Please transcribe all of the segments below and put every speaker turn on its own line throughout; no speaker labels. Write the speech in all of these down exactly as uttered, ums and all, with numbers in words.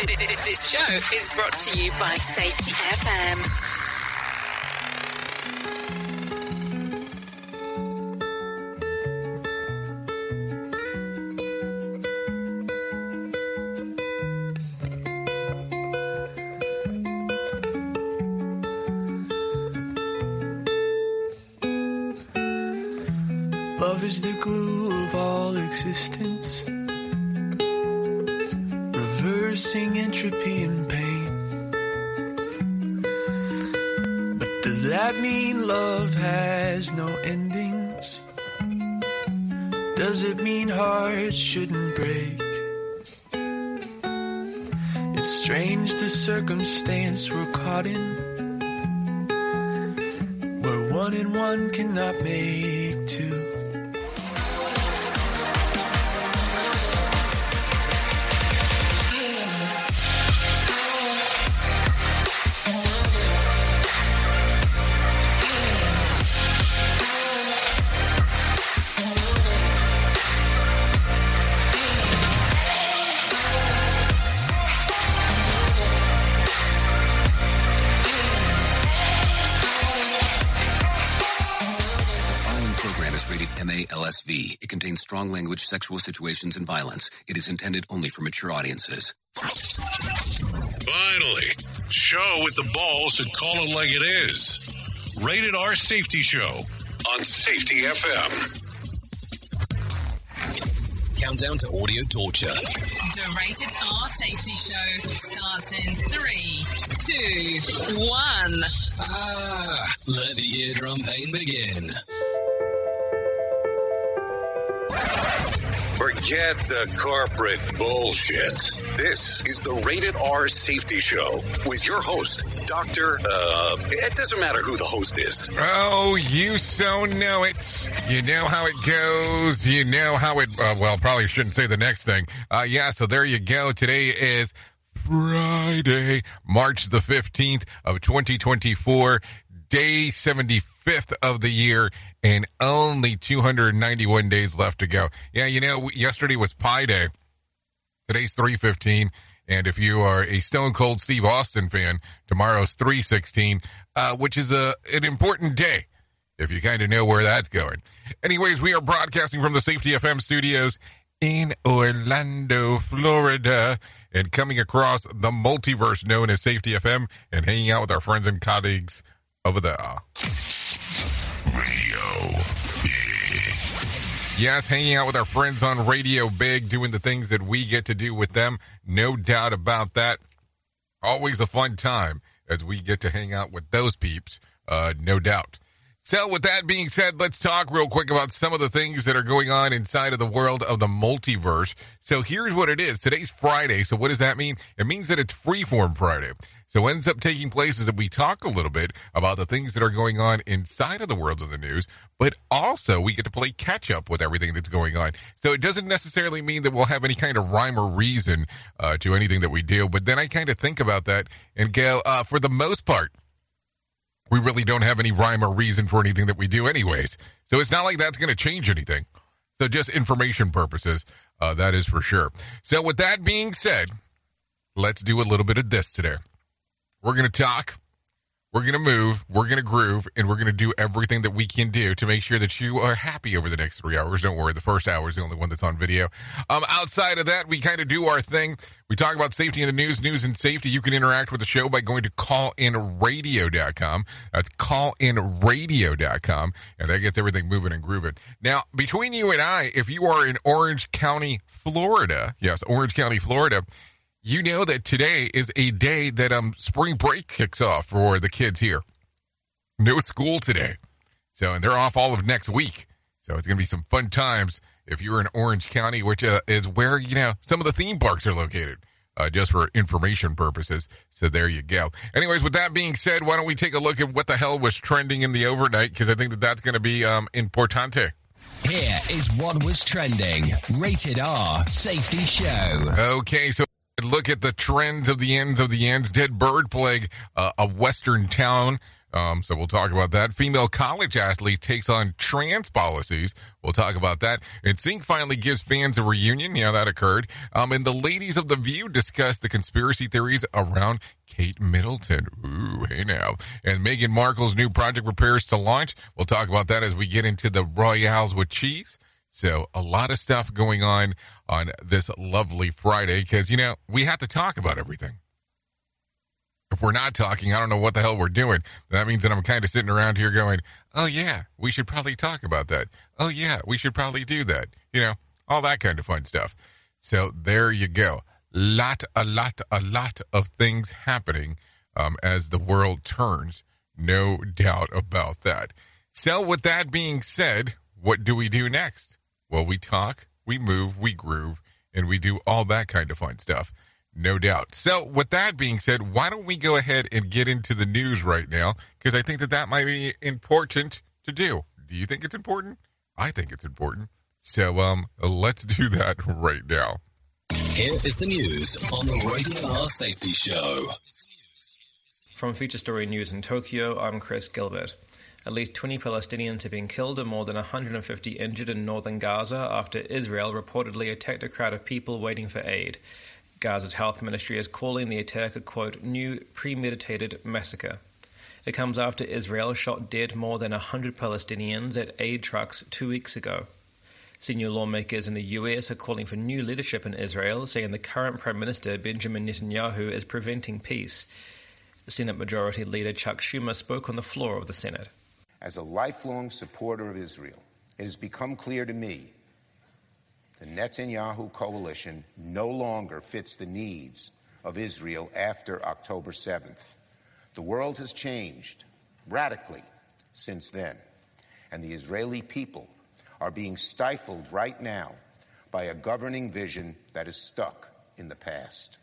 This show is brought to you by Safety F M.
Love is the glue of all existence, reversing entropy and pain. But does that mean love has no endings? Does it mean hearts shouldn't break? It's strange the circumstance we're caught in, where one and one cannot make two.
M A L S V. It contains strong language, sexual situations, and violence. It is intended only for mature audiences.
Finally, show with the balls to call it like it is. Rated R Safety Show on Safety F M.
Countdown to audio torture.
The Rated R Safety Show starts in three, two, one.
Ah, let the eardrum pain begin.
Forget the corporate bullshit. This is the Rated R Safety Show with your host, Doctor Uh, it doesn't matter who the host is.
Oh, you so know it. You know how it goes. You know how it, uh, well, probably shouldn't say the next thing. Uh, yeah, so there you go. Today is Friday, March the fifteenth of twenty twenty-four. Day seventy-fifth of the year, and only two hundred ninety-one days left to go. Yeah, you know, yesterday was Pi Day. Today's three fifteen, and if you are a Stone Cold Steve Austin fan, tomorrow's three sixteen, uh, which is a an important day, if you kind of know where that's going. Anyways, we are broadcasting from the Safety F M studios in Orlando, Florida, and coming across the multiverse known as Safety F M, and hanging out with our friends and colleagues over there. Radio Big. Yes, hanging out with our friends on Radio Big, doing the things that we get to do with them. No doubt about that. Always a fun time as we get to hang out with those peeps. Uh, no doubt. So with that being said, let's talk real quick about some of the things that are going on inside of the world of the multiverse. So here's what it is. Today's Friday. So what does that mean? It means that it's Freeform Friday. So what ends up taking place is that we talk a little bit about the things that are going on inside of the world of the news, but also we get to play catch up with everything that's going on. So it doesn't necessarily mean that we'll have any kind of rhyme or reason uh, to anything that we do. But then I kind of think about that and go, uh, for the most part, we really don't have any rhyme or reason for anything that we do anyways. So it's not like that's going to change anything. So just information purposes, uh, that is for sure. So with that being said, let's do a little bit of this today. We're going to talk, we're going to move, we're going to groove, and we're going to do everything that we can do to make sure that you are happy over the next three hours. Don't worry, the first hour is the only one that's on video. Um, outside of that, we kind of do our thing. We talk about safety in the news, news and safety. You can interact with the show by going to call in radio dot com. That's call in radio dot com, and that gets everything moving and grooving. Now, between you and I, if you are in Orange County, Florida, yes, Orange County, Florida, you know that today is a day that um spring break kicks off for the kids here. No school today. So, and they're off all of next week. So it's going to be some fun times if you're in Orange County, which uh, is where, you know, some of the theme parks are located, uh, just for information purposes. So there you go. Anyways, with that being said, why don't we take a look at what the hell was trending in the overnight? Because I think that that's going to be um importante.
Here is what was trending. Rated R Safety Show.
Okay, so look at the trends of the ends of the ends. Dead bird plague, uh, a western town Um, so we'll talk about that. Female college athlete takes on trans policies. We'll talk about that. And Sync finally gives fans a reunion. Yeah, that occurred. Um, and the ladies of The View discuss the conspiracy theories around Kate Middleton. Ooh, hey now. And Meghan Markle's new project prepares to launch. We'll talk about that as we get into the Royales with cheese. So a lot of stuff going on on this lovely Friday because, you know, we have to talk about everything. If we're not talking, I don't know what the hell we're doing. That means that I'm kind of sitting around here going, oh, yeah, we should probably talk about that. Oh, yeah, we should probably do that. You know, all that kind of fun stuff. So there you go. Lot, a lot, a lot of things happening um, as the world turns. No doubt about that. So with that being said, what do we do next? Well, we talk, we move, we groove, and we do all that kind of fun stuff. No doubt. So with that being said, why don't we go ahead and get into the news right now? Because I think that that might be important to do. Do you think it's important? I think it's important. So um, let's do that right now.
Here is the news on the Rated R Safety Show.
From Feature Story News in Tokyo, I'm Chris Gilbert. At least twenty Palestinians have been killed and more than one hundred fifty injured in northern Gaza after Israel reportedly attacked a crowd of people waiting for aid. Gaza's health ministry is calling the attack a, quote, new premeditated massacre. It comes after Israel shot dead more than one hundred Palestinians at aid trucks two weeks ago. Senior lawmakers in the U S are calling for new leadership in Israel, saying the current Prime Minister Benjamin Netanyahu is preventing peace. Senate Majority Leader Chuck Schumer spoke on the floor of the Senate.
As a lifelong supporter of Israel, it has become clear to me the Netanyahu coalition no longer fits the needs of Israel after October seventh. The world has changed radically since then, and the Israeli people are being stifled right now by a governing vision that is stuck in the past.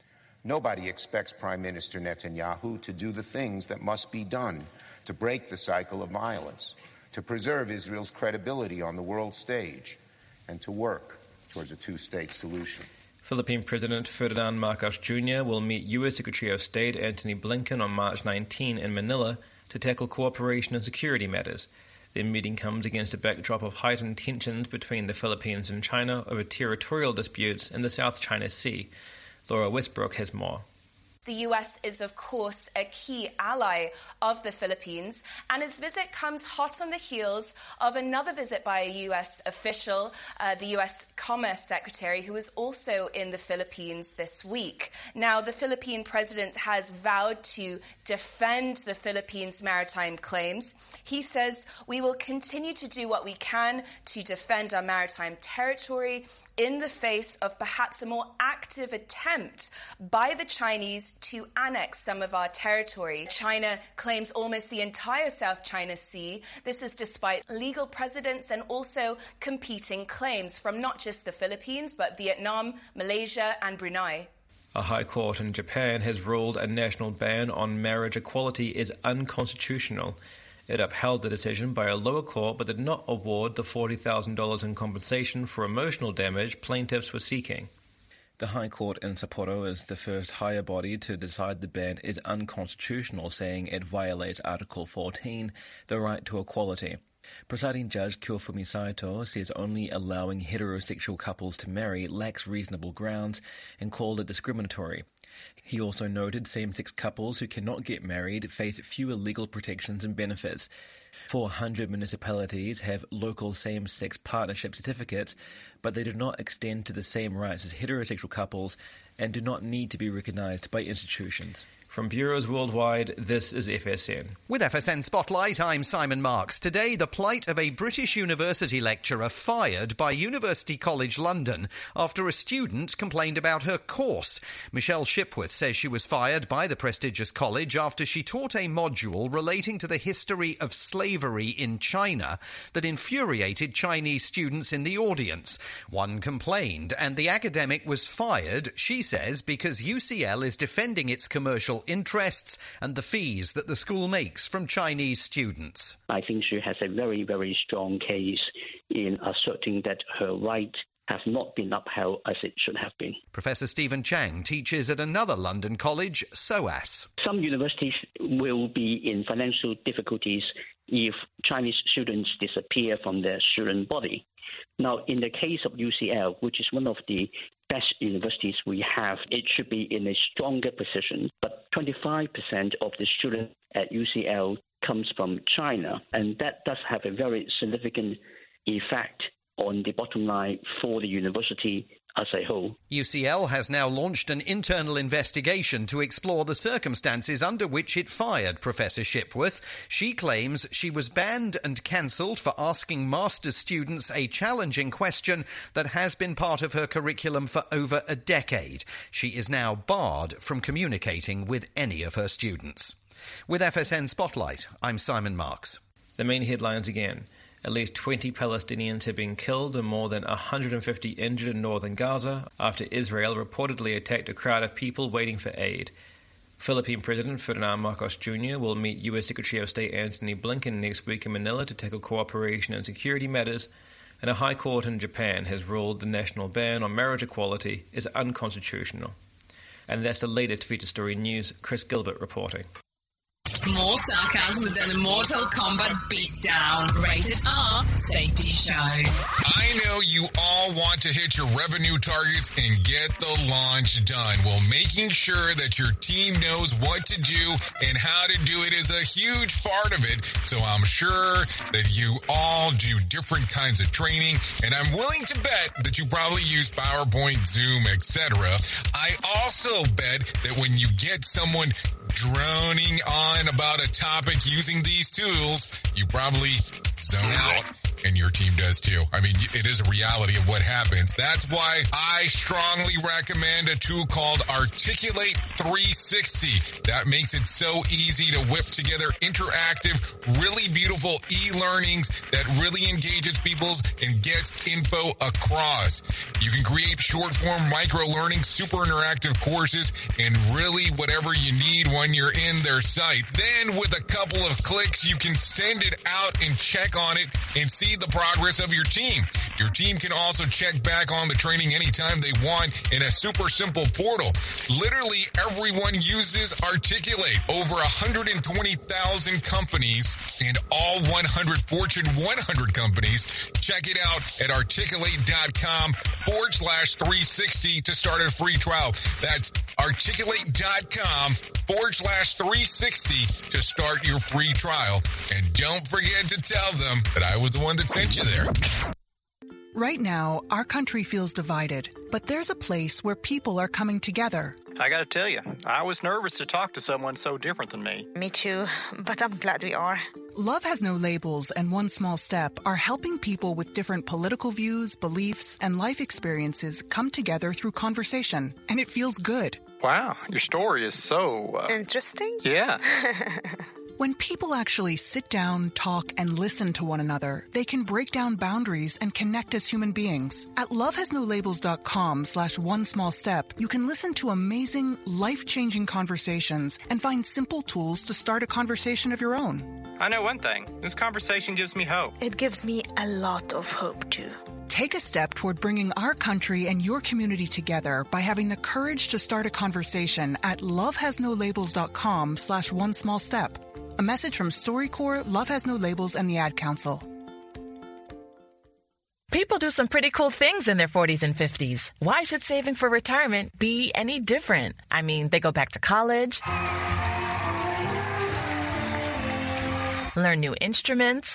Nobody expects Prime Minister Netanyahu to do the things that must be done to break the cycle of violence, to preserve Israel's credibility on the world stage, and to work towards a two-state solution.
Philippine President Ferdinand Marcos Junior will meet U S Secretary of State Antony Blinken on March nineteenth in Manila to tackle cooperation and security matters. Their meeting comes against a backdrop of heightened tensions between the Philippines and China over territorial disputes in the South China Sea. Laura Westbrook has more.
The U S is, of course, a key ally of the Philippines, and his visit comes hot on the heels of another visit by a U S official, uh, the U S Commerce Secretary, who was also in the Philippines this week. Now, the Philippine president has vowed to defend the Philippines' maritime claims. He says, we will continue to do what we can to defend our maritime territory in the face of perhaps a more active attempt by the Chinese to annex some of our territory. China claims almost the entire South China Sea. This is despite legal precedents and also competing claims from not just the Philippines, but Vietnam, Malaysia, and Brunei.
A high court in Japan has ruled a national ban on marriage equality is unconstitutional. It upheld the decision by a lower court but did not award the forty thousand dollars in compensation for emotional damage plaintiffs were seeking. The High Court in Sapporo is the first higher body to decide the ban is unconstitutional, saying it violates Article fourteen, the right to equality. Presiding Judge Kyofumi Saito says only allowing heterosexual couples to marry lacks reasonable grounds and called it discriminatory. He also noted same-sex couples who cannot get married face fewer legal protections and benefits. four hundred municipalities have local same-sex partnership certificates, but they do not extend to the same rights as heterosexual couples and do not need to be recognized by institutions. From bureaus worldwide, this is F S N.
With F S N Spotlight, I'm Simon Marks. Today, the plight of a British university lecturer fired by University College London after a student complained about her course. Michelle Shipworth says she was fired by the prestigious college after she taught a module relating to the history of slavery in China that infuriated Chinese students in the audience. One complained, and the academic was fired, she says, because U C L is defending its commercial interests and the fees that the school makes from Chinese students.
I think she has a very, very strong case in asserting that her right has not been upheld as it should have been.
Professor Stephen Chang teaches at another London college, SOAS.
Some universities will be in financial difficulties if Chinese students disappear from their student body. Now, in the case of U C L, which is one of the best universities we have, it should be in a stronger position. But twenty-five percent of the students at U C L comes from China, and that does have a very significant effect on the bottom line for the university as a whole.
U C L has now launched an internal investigation to explore the circumstances under which it fired Professor Shipworth. She claims she was banned and cancelled for asking master's students a challenging question that has been part of her curriculum for over a decade. She is now barred from communicating with any of her students. With F S N Spotlight, I'm Simon Marks.
The main headlines again. At least twenty Palestinians have been killed and more than one hundred fifty injured in northern Gaza after Israel reportedly attacked a crowd of people waiting for aid. Philippine President Ferdinand Marcos Junior will meet U S Secretary of State Antony Blinken next week in Manila to tackle cooperation and security matters, and a high court in Japan has ruled the national ban on marriage equality is unconstitutional. And that's the latest feature story news. Chris Gilbert reporting.
More sarcasm than a Mortal Kombat beatdown. Rated R Safety Show.
I know you all want to hit your revenue targets and get the launch done. Well, making sure that your team knows what to do and how to do it is a huge part of it. So I'm sure that you all do different kinds of training, and I'm willing to bet that you probably use PowerPoint, Zoom, et cetera. I also bet that when you get someone droning on about a topic using these tools, you probably zone out, and your team does too. I mean, it is a reality of what happens. That's why I strongly recommend a tool called Articulate three sixty. That makes it so easy to whip together interactive, really beautiful e-learnings that really engages people and gets info across. You can create short-form micro-learning, super interactive courses, and really whatever you need when you're in their site. Then with a couple of clicks, you can send it out and check on it and see the progress of your team. Your team can also check back on the training anytime they want in a super simple portal. Literally everyone uses Articulate. Over one hundred twenty thousand companies and all one hundred Fortune one hundred companies. Check it out at articulate.com forward slash 360 to start a free trial. That's articulate.com forward slash 360 to start your free trial. And don't forget to tell them that I was the one that sent you there.
Right now, our country feels divided, but there's a place where people are coming together.
I gotta tell you, I was nervous to talk to someone so different than me.
Me too, but I'm glad we are.
Love Has No Labels and One Small Step are helping people with different political views, beliefs, and life experiences come together through conversation, and it feels good.
Wow, your story is so... Uh,
Interesting?
Yeah.
When people actually sit down, talk, and listen to one another, they can break down boundaries and connect as human beings. At lovehasnolabels.com slash one small step, you can listen to amazing, life-changing conversations and find simple tools to start a conversation of your own.
I know one thing. This conversation gives me hope.
It gives me a lot of hope, too.
Take a step toward bringing our country and your community together by having the courage to start a conversation at lovehasnolabels.com slash one small step. A message from StoryCorps, Love Has No Labels, and the Ad Council.
People do some pretty cool things in their forties and fifties. Why should saving for retirement be any different? I mean, they go back to college, learn new instruments,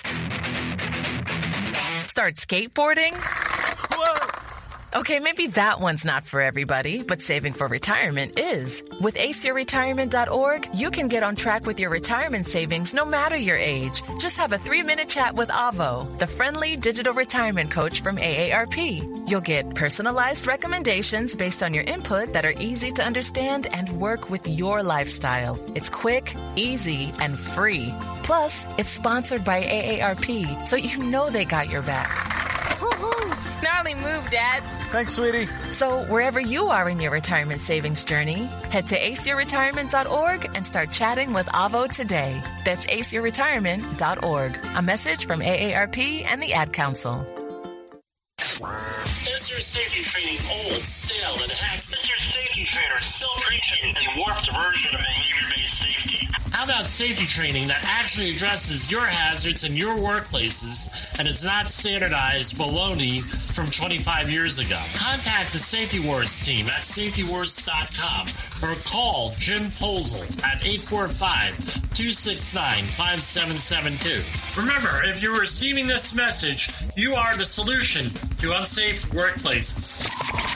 start skateboarding. Whoa! Okay, maybe that one's not for everybody, but saving for retirement is. With ace your retirement dot org, you can get on track with your retirement savings no matter your age. Just have a three-minute chat with Avo, the friendly digital retirement coach from A A R P. You'll get personalized recommendations based on your input that are easy to understand and work with your lifestyle. It's quick, easy, and free. Plus, it's sponsored by A A R P, so you know they got your back.
Gnarly move, Dad.
Thanks, sweetie.
So wherever you are in your retirement savings journey, head to ace your retirement dot org and start chatting with Avo today. That's ace your retirement dot org. A message from A A R P and the Ad Council.
Is
your safety training old, stale, and hacked? Is your safety trainer still preaching a warped version of behavior-based safety? How about safety training that actually addresses your hazards in your workplaces and is not standardized baloney from twenty-five years ago? Contact the Safety Wars team at safety wars dot com or call Jim Posel at eight four five, two six nine, five seven seven two. Remember, if you're receiving this message, you are the solution to unsafe workplaces.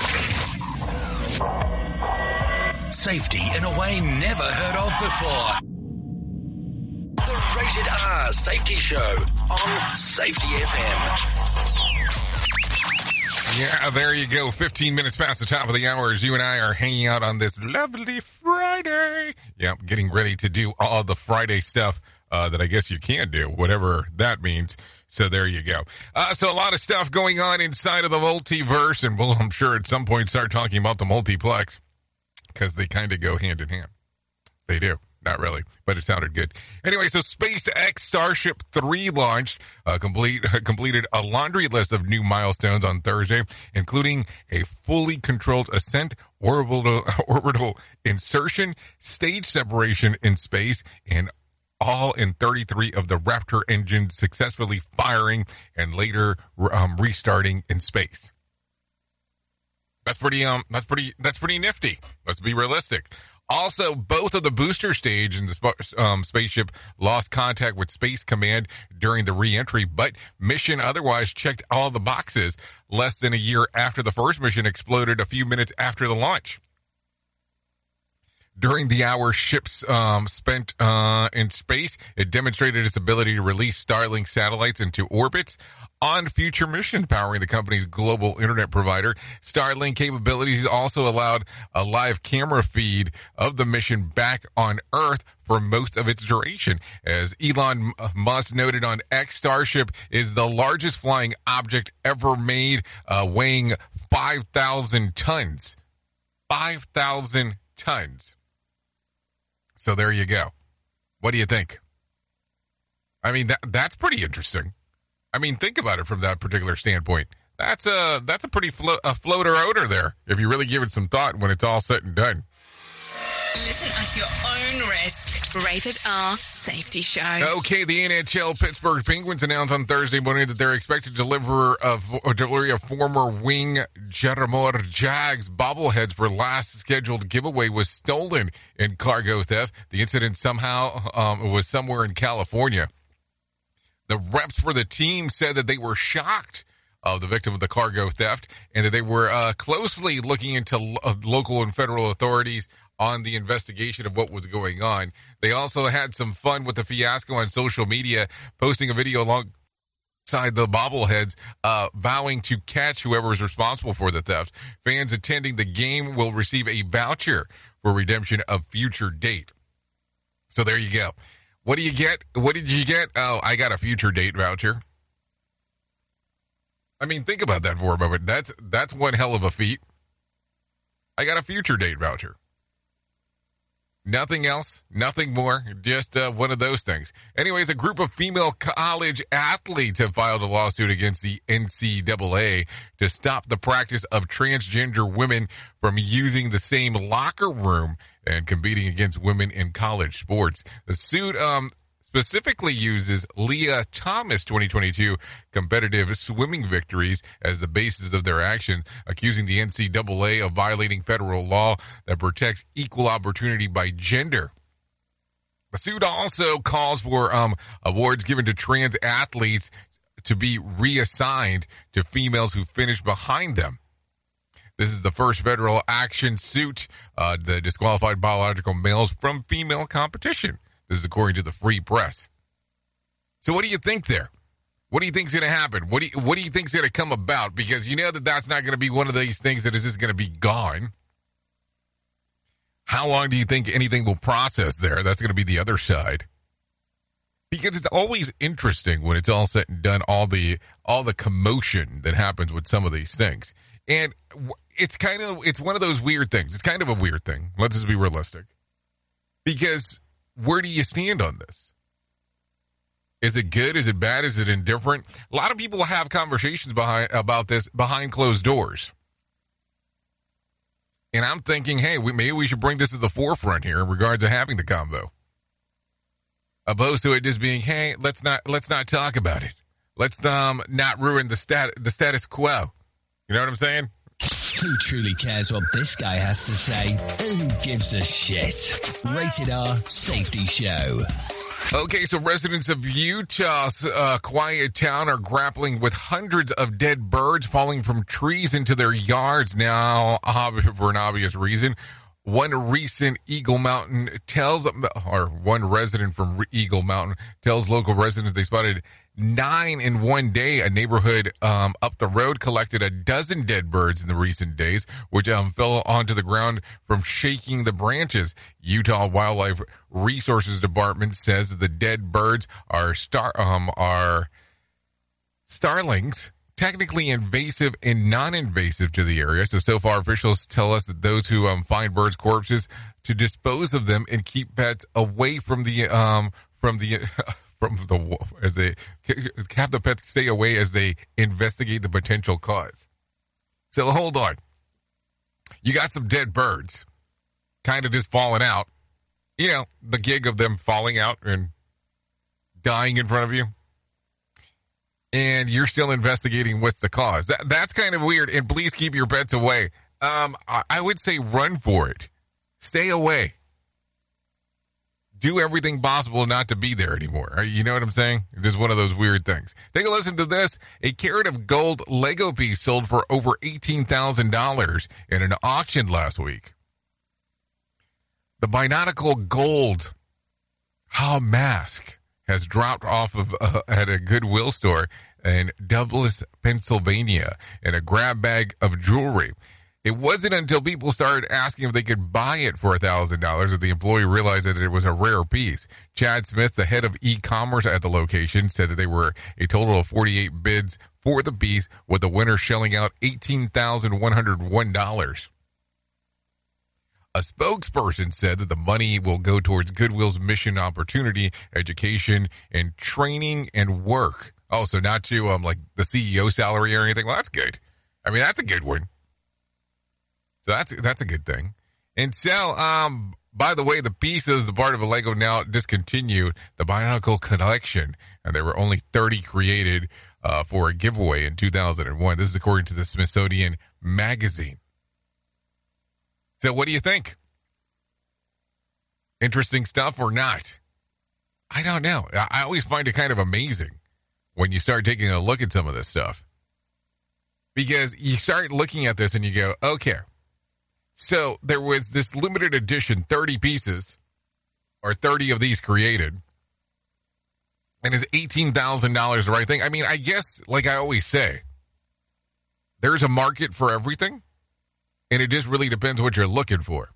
Safety in a way never heard of before. The Rated R Safety Show on Safety F M.
Yeah, there you go. fifteen minutes past the top of the hour as you and I are hanging out on this lovely Friday. Yep, getting ready to do all the Friday stuff uh, that I guess you can do, whatever that means. So there you go. Uh, so a lot of stuff going on inside of the multiverse, and we'll, I'm sure at some point start talking about the multiplex because they kind of go hand in hand. They do. Not really, but it sounded good. Anyway, so SpaceX Starship three launched, uh, complete, uh, completed a laundry list of new milestones on Thursday, including a fully controlled ascent, orbital, orbital insertion, stage separation in space, and all in thirty-three of the Raptor engines successfully firing and later um, restarting in space. That's pretty, um, that's pretty, that's pretty nifty. Let's be realistic. Also, both of the booster stage and the sp- um, spaceship lost contact with Space Command during the re-entry, but mission otherwise checked all the boxes less than a year after the first mission exploded a few minutes after the launch. During the hour ships um, spent uh, in space, it demonstrated its ability to release Starlink satellites into orbits on future missions, powering the company's global internet provider. Starlink capabilities also allowed a live camera feed of the mission back on Earth for most of its duration. As Elon Musk noted on X, Starship is the largest flying object ever made, uh, weighing five thousand tons. five thousand tons. So there you go. What do you think? I mean, that that's pretty interesting. I mean, think about it from that particular standpoint. That's a that's a pretty flo- a floater outer there, if you really give it some thought when it's all said and done.
Listen at your own risk. Rated R Safety Show.
Okay, the N H L Pittsburgh Penguins announced on Thursday morning that they're expected to deliver a, a delivery of former wing Jaromir Jagr's bobbleheads for last scheduled giveaway was stolen in cargo theft. The incident somehow um, was somewhere in California. The reps for the team said that they were shocked of the victim of the cargo theft and that they were uh, closely looking into lo- local and federal authorities on the investigation of what was going on. They also had some fun with the fiasco on social media, posting a video alongside the bobbleheads, uh, vowing to catch whoever is responsible for the theft. Fans attending the game will receive a voucher for redemption of future date. So there you go. What do you get? What did you get? Oh, I got a future date voucher. I mean, think about that for a moment. That's that's one hell of a feat. I got a future date voucher. Nothing else, nothing more, just uh, one of those things. Anyways, a group of female college athletes have filed a lawsuit against the N C double A to stop the practice of transgender women from using the same locker room and competing against women in college sports. The suit um, specifically uses Leah Thomas' twenty twenty-two competitive swimming victories as the basis of their action, accusing the N C double A of violating federal law that protects equal opportunity by gender. The suit also calls for um, awards given to trans athletes to be reassigned to females who finish behind them. This is the first federal action suit uh, that disqualified biological males from female competition. This is according to the Free Press. So what do you think there? What do you think is going to happen? What do you, what do you think is going to come about? Because you know that that's not going to be one of these things that is just going to be gone. How long do you think anything will process there? That's going to be the other side. Because it's always interesting when it's all said and done, all the all the commotion that happens with some of these things. And it's kind of, it's one of those weird things. It's kind of a weird thing. Let's just be realistic. Because where do you stand on this? Is it good? Is it bad? Is it indifferent? A lot of people have conversations behind about this behind closed doors. And I'm thinking, hey, we, maybe we should bring this to the forefront here in regards to having the convo. Opposed to it just being, hey, let's not let's not talk about it. Let's um not ruin the stat the status quo. You know what I'm saying?
Who truly cares what this guy has to say? Who gives a shit? Rated R Safety Show.
Okay, so residents of Utah's uh, quiet town are grappling with hundreds of dead birds falling from trees into their yards now, for an obvious reason. One recent Eagle Mountain tells, or one resident from Eagle Mountain tells local residents they spotted nine in one day. A neighborhood um, up the road collected a dozen dead birds in the recent days, which um, fell onto the ground from shaking the branches. Utah Wildlife Resources Department says that the dead birds are star um are starlings, technically invasive and non-invasive to the area. So, so far, officials tell us that those who um, find birds' corpses to dispose of them and keep pets away from the um from the from the as they have the pets stay away as they investigate the potential cause. So hold on, you got some dead birds, kind of just falling out. You know, the gig of them falling out and dying in front of you. And you're still investigating what's the cause. That, that's kind of weird. And please keep your pets away. Um, I, I would say run for it. Stay away. Do everything possible not to be there anymore. You know what I'm saying? It's just one of those weird things. Take a listen to this. A carat of gold Lego piece sold for over eighteen thousand dollars in an auction last week. The Binautical Gold Ha mask has dropped off of uh, at a Goodwill store in Douglas, Pennsylvania, in a grab bag of jewelry. It wasn't until people started asking if they could buy it for one thousand dollars that the employee realized that it was a rare piece. Chad Smith, the head of e-commerce at the location, said that there were a total of forty-eight bids for the piece, with the winner shelling out eighteen thousand one hundred one dollars. A spokesperson said that the money will go towards Goodwill's mission opportunity, education, and training and work. Oh, so not to um like the C E O salary or anything. Well, that's good. I mean, that's a good one. So that's that's a good thing. And so, um, by the way, the pieces, the part of a Lego now discontinued the Binautical collection, and there were only thirty created uh, for a giveaway in two thousand one. This is according to the Smithsonian Magazine. So what do you think? Interesting stuff or not? I don't know. I always find it kind of amazing when you start taking a look at some of this stuff. Because you start looking at this and you go, okay, so there was this limited edition, thirty pieces, or thirty of these created, and is eighteen thousand dollars the right thing? I mean, I guess, like I always say, there's a market for everything. And it just really depends what you're looking for.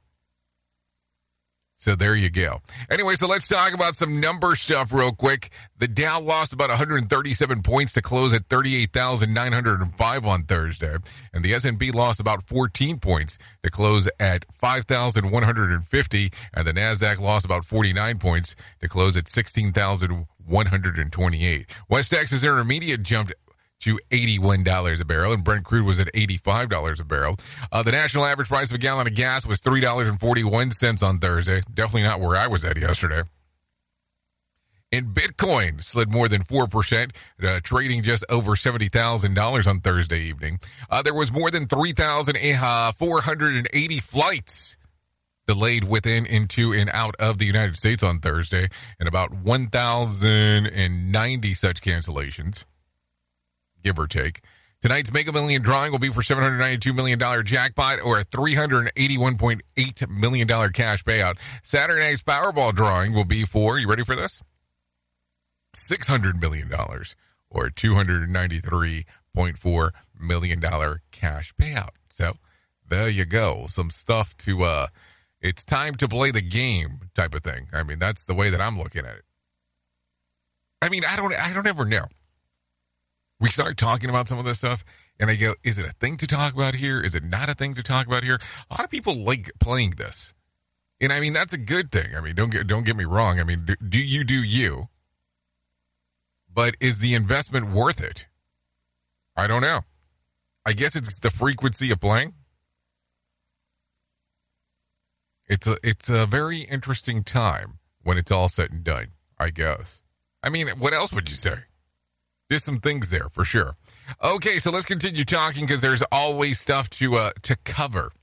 So there you go. Anyway, so let's talk about some number stuff real quick. The Dow lost about one hundred thirty-seven points to close at thirty-eight thousand nine hundred five on Thursday. And the S and P lost about fourteen points to close at five thousand one hundred fifty. And the NASDAQ lost about forty-nine points to close at sixteen thousand one hundred twenty-eight. West Texas Intermediate jumped to eighty-one dollars a barrel, and Brent crude was at eighty-five dollars a barrel. Uh, the national average price of a gallon of gas was three dollars and forty-one cents on Thursday. Definitely not where I was at yesterday. And Bitcoin slid more than four percent, uh, trading just over seventy thousand dollars on Thursday evening. Uh, there was more than three thousand four hundred eighty flights delayed within, into, and out of the United States on Thursday, and about one thousand ninety such cancellations, give or take. Tonight's Mega Million drawing will be for seven hundred ninety-two million dollars jackpot, or a three hundred eighty-one point eight million dollars cash payout. Saturday night's Powerball drawing will be for, you ready for this? six hundred million dollars, or two hundred ninety-three point four million dollars cash payout. So there you go. Some stuff to, uh, it's time to play the game type of thing. I mean, that's the way that I'm looking at it. I mean, I don't, I don't ever know. We start talking about some of this stuff, and I go, is it a thing to talk about here? Is it not a thing to talk about here? A lot of people like playing this. And I mean, that's a good thing. I mean, don't get don't get me wrong. I mean, do, do you do you? but is the investment worth it? I don't know. I guess it's the frequency of playing. It's a, it's a very interesting time when it's all said and done, I guess. I mean, what else would you say? There's some things there for sure. Okay, so let's continue talking because there's always stuff to uh, to cover.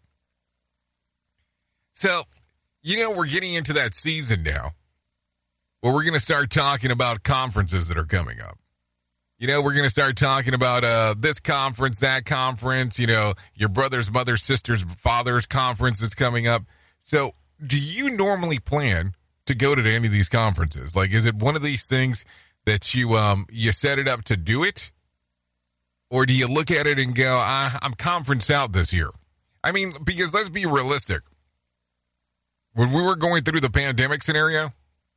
So, you know, we're getting into that season now where we're going to start talking about conferences that are coming up. You know, we're going to start talking about uh, this conference, that conference, you know, your brother's, mother's, sister's, father's conference that's coming up. So, do you normally plan to go to any of these conferences? Like, is it one of these things that you um you set it up to do it? Or do you look at it and go, ah, I'm conference out this year? I mean, because let's be realistic. When we were going through the pandemic scenario,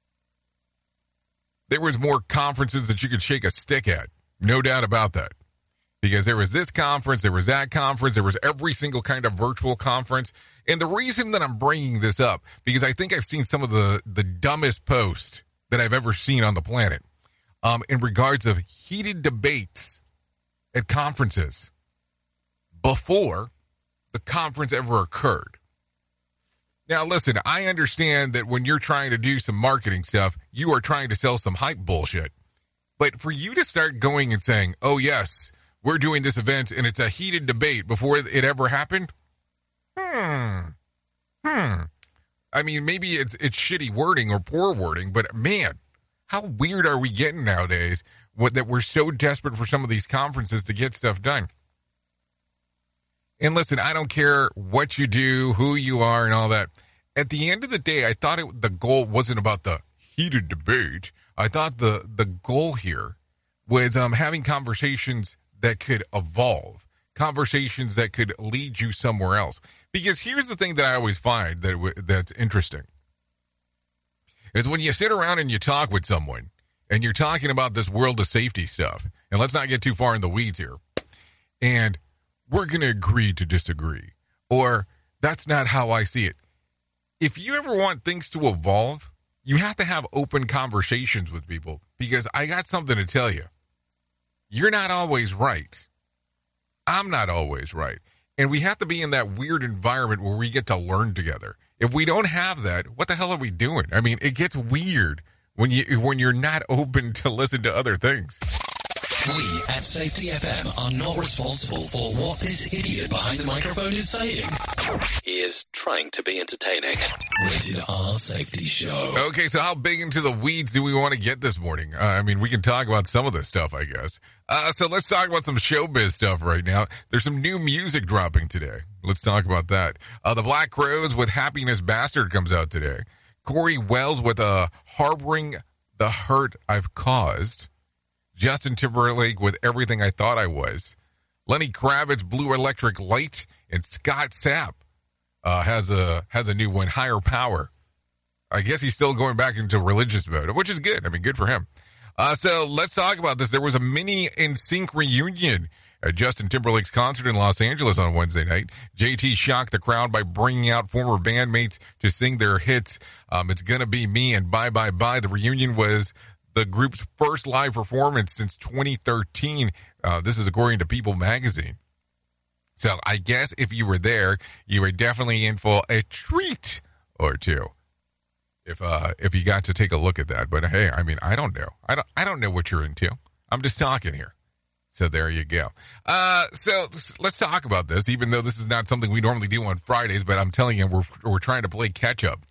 there was more conferences that you could shake a stick at. No doubt about that. Because there was this conference, there was that conference, there was every single kind of virtual conference. And the reason that I'm bringing this up, because I think I've seen some of the, the dumbest posts that I've ever seen on the planet um, in regards of heated debates at conferences before the conference ever occurred. Now, listen, I understand that when you're trying to do some marketing stuff, you are trying to sell some hype bullshit. But for you to start going and saying, oh, yes, we're doing this event and it's a heated debate before it ever happened. Hmm. Hmm. I mean, maybe it's it's shitty wording or poor wording, but man, how weird are we getting nowadays what, that we're so desperate for some of these conferences to get stuff done? And listen, I don't care what you do, who you are, and all that. At the end of the day, I thought it, the goal wasn't about the heated debate. I thought the, the goal here was um, having conversations that could evolve, conversations that could lead you somewhere else. Because here's the thing that I always find that w- that's interesting, is when you sit around and you talk with someone, and you're talking about this world of safety stuff, and let's not get too far in the weeds here, and we're going to agree to disagree, or that's not how I see it. If you ever want things to evolve, you have to have open conversations with people, because I got something to tell you. You're not always right. I'm not always right. And we have to be in that weird environment where we get to learn together. If we don't have that, what the hell are we doing? I mean, it gets weird when you when you're not open to listen to other things.
We at Safety F M are not responsible for what this idiot behind the microphone is saying. He is trying to be entertaining. Rated R Safety Show.
Okay, so how big into the weeds do we want to get this morning? Uh, I mean, we can talk about some of this stuff, I guess. Uh, so let's talk about some showbiz stuff right now. There's some new music dropping today. Let's talk about that. Uh, the Black Crowes with Happiness Bastard comes out today. Corey Wells with uh, Harboring the Hurt I've Caused. Justin Timberlake with Everything I Thought I Was. Lenny Kravitz, Blue Electric Light. And Scott Sapp uh, has a has a new one, Higher Power. I guess he's still going back into religious mode, which is good. I mean, good for him. Uh, so let's talk about this. There was a mini N Sync reunion at Justin Timberlake's concert in Los Angeles on Wednesday night. J T shocked the crowd by bringing out former bandmates to sing their hits. Um, It's Gonna Be Me and Bye Bye Bye. The reunion was the group's first live performance since twenty thirteen. Uh, this is according to People magazine. So I guess if you were there, you were definitely in for a treat or two. If uh, if you got to take a look at that. But hey, I mean, I don't know. I don't I don't know what you're into. I'm just talking here. So there you go. Uh, so let's talk about this, even though this is not something we normally do on Fridays, but I'm telling you, we're we're trying to play catch up.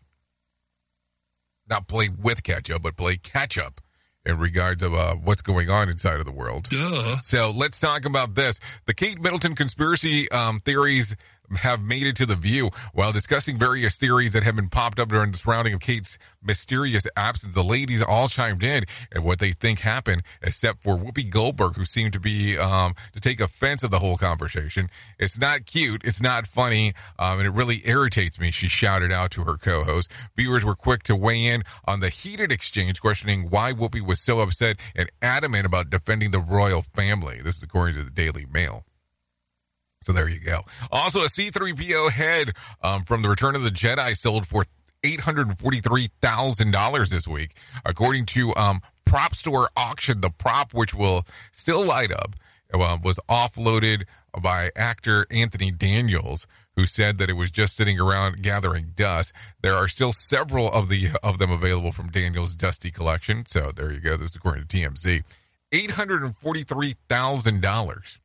Not play with catch up, but play catch up in regards of uh, what's going on inside of the world. Duh. So let's talk about this. The Kate Middleton conspiracy um, theories have made it to The View. While discussing various theories that have been popped up during the surrounding of Kate's mysterious absence, the ladies all chimed in at what they think happened, except for Whoopi Goldberg, who seemed to be um, to take offense of the whole conversation. It's not cute. It's not funny. Um, and it really irritates me, she shouted out to her co-host. Viewers were quick to weigh in on the heated exchange, questioning why Whoopi was so upset and adamant about defending the royal family. This is according to the Daily Mail. So there you go. Also, a C three P O head um, from the Return of the Jedi sold for eight hundred forty-three thousand dollars this week. According to um, Prop Store Auction, the prop, which will still light up, uh, was offloaded by actor Anthony Daniels, who said that it was just sitting around gathering dust. There are still several of the of them available from Daniels' Dusty collection. So there you go. This is according to T M Z. eight hundred forty-three thousand dollars.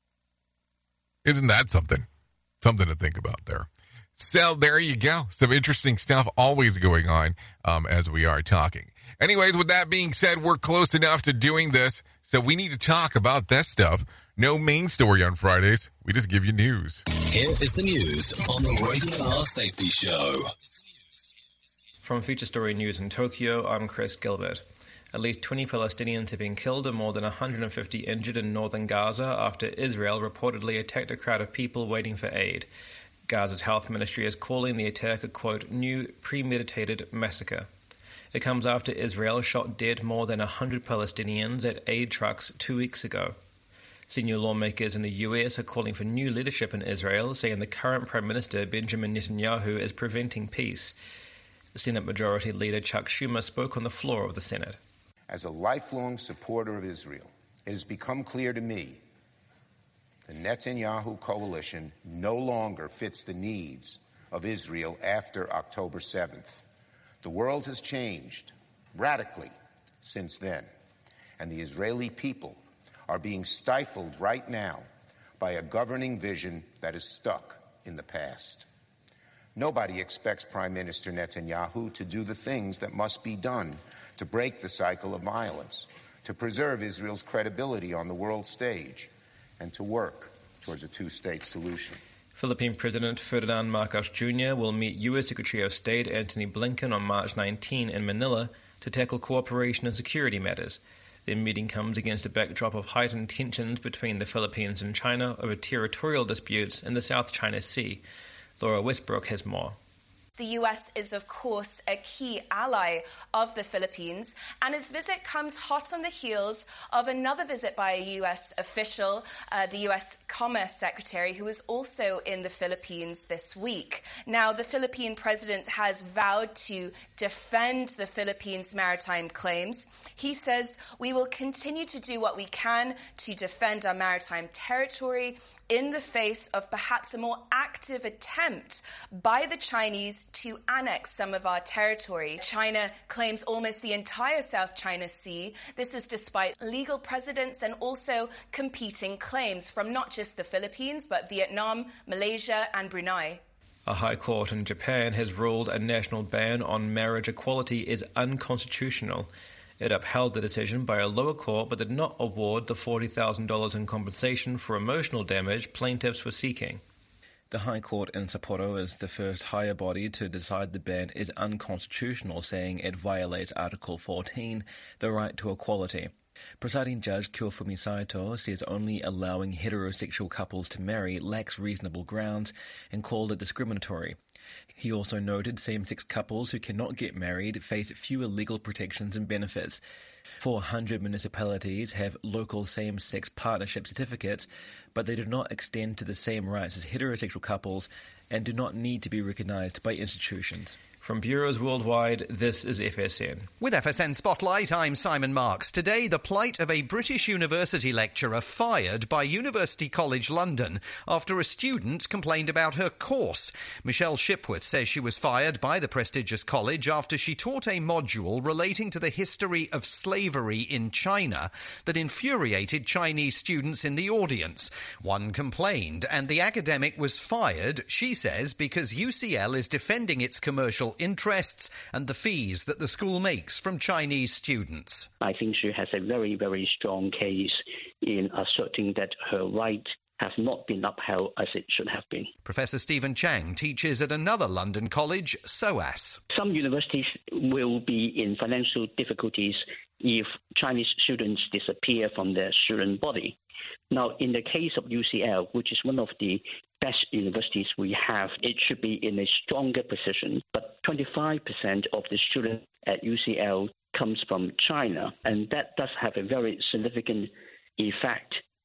Isn't that something? Something to think about there. So there you go. Some interesting stuff always going on um, as we are talking. Anyways, with that being said, we're close enough to doing this, so we need to talk about that stuff. No main story on Fridays. We just give you news.
Here is the news on the Rated R Safety Show.
From Feature Story News in Tokyo, I'm Chris Gilbert. At least twenty Palestinians have been killed and more than one hundred fifty injured in northern Gaza after Israel reportedly attacked a crowd of people waiting for aid. Gaza's health ministry is calling the attack a, quote, new premeditated massacre. It comes after Israel shot dead more than one hundred Palestinians at aid trucks two weeks ago. Senior lawmakers in the U S are calling for new leadership in Israel, saying the current Prime Minister Benjamin Netanyahu is preventing peace. Senate Majority Leader Chuck Schumer spoke on the floor of the Senate.
As a lifelong supporter of Israel, it has become clear to me the Netanyahu coalition no longer fits the needs of Israel after October seventh. The world has changed radically since then, and the Israeli people are being stifled right now by a governing vision that is stuck in the past. Nobody expects Prime Minister Netanyahu to do the things that must be done to break the cycle of violence, to preserve Israel's credibility on the world stage, and to work towards a two-state solution.
Philippine President Ferdinand Marcos Junior will meet U S Secretary of State Antony Blinken on March nineteenth in Manila to tackle cooperation and security matters. The meeting comes against a backdrop of heightened tensions between the Philippines and China over territorial disputes in the South China Sea. Laura Westbrook has more.
The U S is, of course, a key ally of the Philippines, and his visit comes hot on the heels of another visit by a U S official, uh, the U S Commerce Secretary, who was also in the Philippines this week. Now, the Philippine president has vowed to defend the Philippines' maritime claims. He says, "We will continue to do what we can to defend our maritime territory in the face of perhaps a more active attempt by the Chinese to annex some of our territory." China claims almost the entire South China Sea. This is despite legal precedents and also competing claims from not just the Philippines, but Vietnam, Malaysia, and Brunei.
A high court in Japan has ruled a national ban on marriage equality is unconstitutional. It upheld the decision by a lower court but did not award the forty thousand dollars in compensation for emotional damage plaintiffs were seeking.
The High Court in Sapporo is the first higher body to decide the ban is unconstitutional, saying it violates Article fourteen, the right to equality. Presiding Judge Kyofumi Saito says only allowing heterosexual couples to marry lacks reasonable grounds and called it discriminatory. He also noted same-sex couples who cannot get married face fewer legal protections and benefits. four hundred municipalities have local same-sex partnership certificates, but they do not extend to the same rights as heterosexual couples and do not need to be recognized by institutions.
From bureaus worldwide, this is F S N.
With F S N Spotlight, I'm Simon Marks. Today, the plight of a British university lecturer fired by University College London after a student complained about her course. Michelle Shipworth says she was fired by the prestigious college after she taught a module relating to the history of slavery in China that infuriated Chinese students in the audience. One complained, and the academic was fired, she says, because U C L is defending its commercial interests and the fees that the school makes from Chinese students.
I think she has a very, very strong case in asserting that her right has not been upheld as it should have been.
Professor Stephen Chang teaches at another London college, SOAS.
Some universities will be in financial difficulties if Chinese students disappear from their student body. Now, in the case of U C L, which is one of the best universities we have, it should be in a stronger position. But twenty-five percent of the students at U C L comes from China, and that does have a very significant effect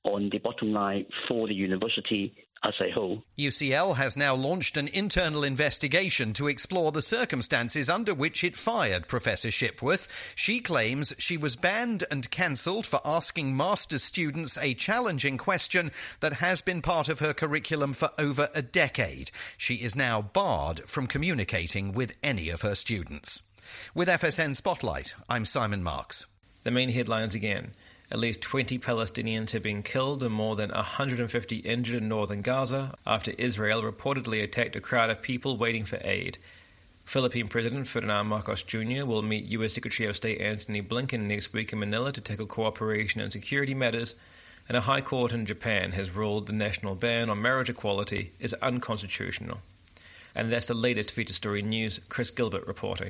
on the bottom line for the university as a whole.
U C L has now launched an internal investigation to explore the circumstances under which it fired Professor Shipworth. She claims she was banned and cancelled for asking master's students a challenging question that has been part of her curriculum for over a decade. She is now barred from communicating with any of her students. With F S N Spotlight, I'm Simon Marks.
The main headlines again. At least twenty Palestinians have been killed and more than one hundred fifty injured in northern Gaza after Israel reportedly attacked a crowd of people waiting for aid. Philippine President Ferdinand Marcos Junior will meet U S Secretary of State Antony Blinken next week in Manila to tackle cooperation and security matters, and a high court in Japan has ruled the national ban on marriage equality is unconstitutional. And that's the latest feature story news. Chris Gilbert reporting.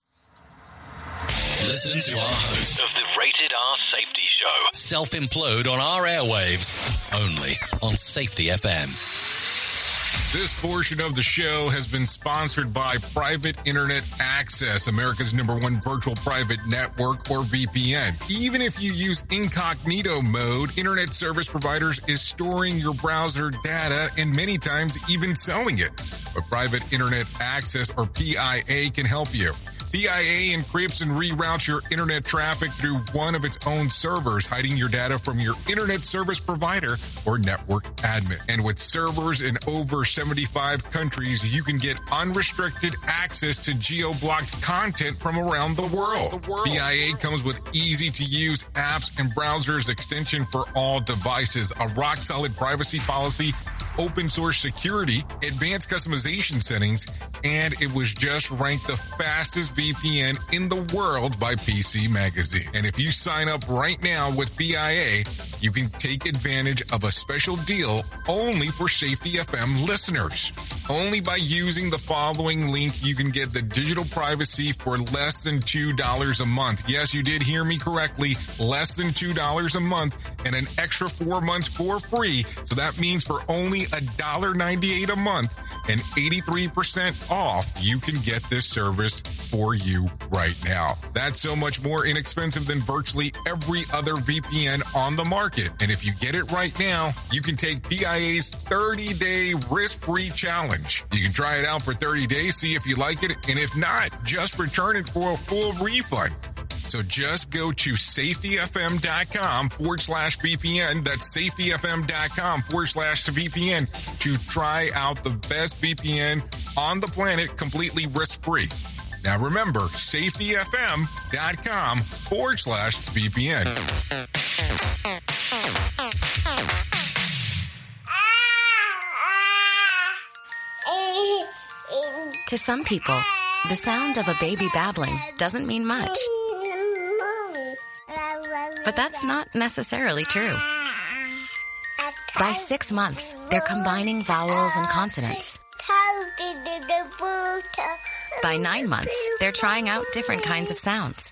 Listen to our host
of the Rated R Safety Show.
Self-implode on our airwaves, only on Safety F M.
This portion of the show has been sponsored by Private Internet Access, America's number one virtual private network, or V P N. Even if you use incognito mode, internet service providers is storing your browser data and many times even selling it. But Private Internet Access, or P I A, can help you. P I A encrypts and reroutes your internet traffic through one of its own servers, hiding your data from your internet service provider or network admin. And with servers in over seventy-five countries, you can get unrestricted access to geo-blocked content from around the world. The world. P I A comes with easy-to-use apps and browsers extension for all devices, a rock-solid privacy policy, open source security, advanced customization settings, and it was just ranked the fastest V P N in the world by P C Magazine. And if you sign up right now with P I A, you can take advantage of a special deal only for Safety F M listeners. Only by using the following link, you can get the digital privacy for less than two dollars a month. Yes, you did hear me correctly. Less than two dollars a month and an extra four months for free. So that means for only one dollar ninety-eight a month and eighty-three percent off, you can get this service for you right now. That's so much more inexpensive than virtually every other V P N on the market. And if you get it right now, you can take P I A's thirty-day risk-free challenge. You can try it out for thirty days, see if you like it, and if not, just return it for a full refund. So just go to safetyfm.com forward slash VPN. That's safetyfm.com forward slash VPN to try out the best V P N on the planet completely risk-free. Now remember, safetyfm.com forward slash VPN.
To some people, the sound of a baby babbling doesn't mean much. But that's not necessarily true. By six months, they're combining vowels and consonants. By nine months, they're trying out different kinds of sounds.